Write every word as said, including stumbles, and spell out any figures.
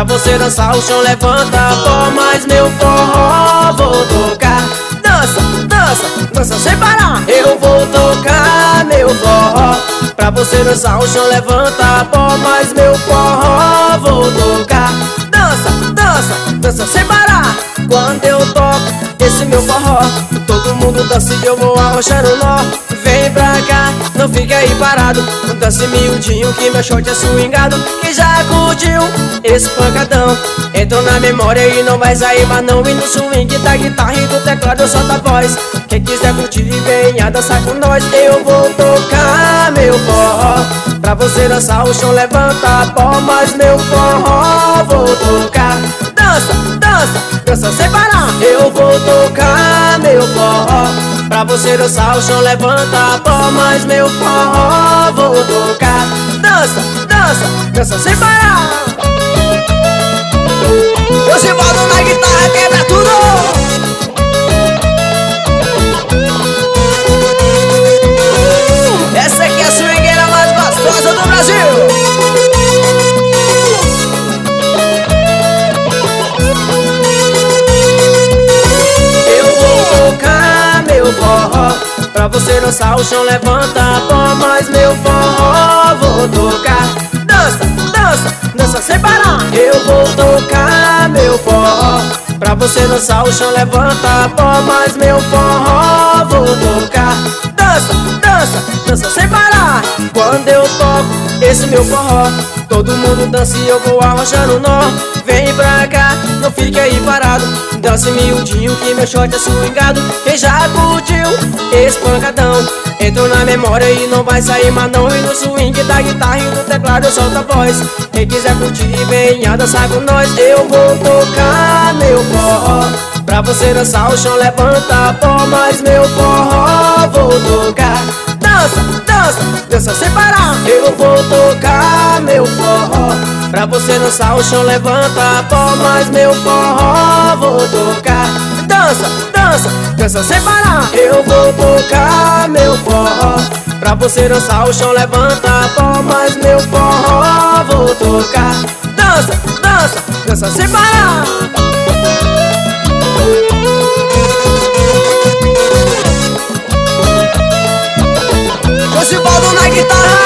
Pra você dançar o chão levanta a palmas, meu forró vou tocar. Dança, dança, dança sem parar. Eu vou tocar meu forró. Pra você dançar o chão levanta a palmas, meu forró vou tocar. Dança, dança, dança sem parar. Quando eu toco esse meu forró, todo mundo dança e eu vou arrochando o nó. Vem pra cá, não fica aí parado. Dance miudinho que meu short é swingado. Quem já curtiu esse pancadão entrou na memória e não vai sair mais não. E no swing da guitarra e do teclado solta a voz. Quem quiser curtir venha dançar com nós. Eu vou tocar meu forró. Pra você dançar o chão levanta a palmas, meu forró vou tocar. Dança, dança, dança sem parar. Eu vou tocar meu forró. Pra você dançar o chão levanta a palmas, meu forró vou tocar. Dança, dança, dança sem parar. Eu se volto na guitarra, quebra tudo. Essa aqui é a swingueira mais gostosa do Brasil. Pra você dançar o chão levanta a palmas, meu forró vou tocar. Dança, dança, dança sem parar. Eu vou tocar meu forró. Pra você dançar o chão levanta a palmas, meu forró vou tocar. Dança, dança, dança sem parar. Quando eu toco esse meu forró, todo mundo dança e eu vou arrochando o nó. Vem pra cá, não fique aí parado. Dance miudinho que meu short é swingado. Quem já curtiu esse pancadão entrou na memória e não vai sair mais não. E no swing da guitarra e do teclado eu solto a voz. Quem quiser curtir venha dançar com nós. Eu vou tocar meu forró. Pra você dançar o chão levanta a palmas, meu forró vou tocar. Dança, dança, dança sem parar. Eu vou tocar meu forró. Pra você dançar o chão levanta a palmas, meu forró vou tocar. Dança, dança, dança sem parar. Eu vou tocar meu forró. Pra você dançar o chão levanta a palmas, meu forró vou tocar. Dança, dança, dança sem parar. Josivaldo na guitarra.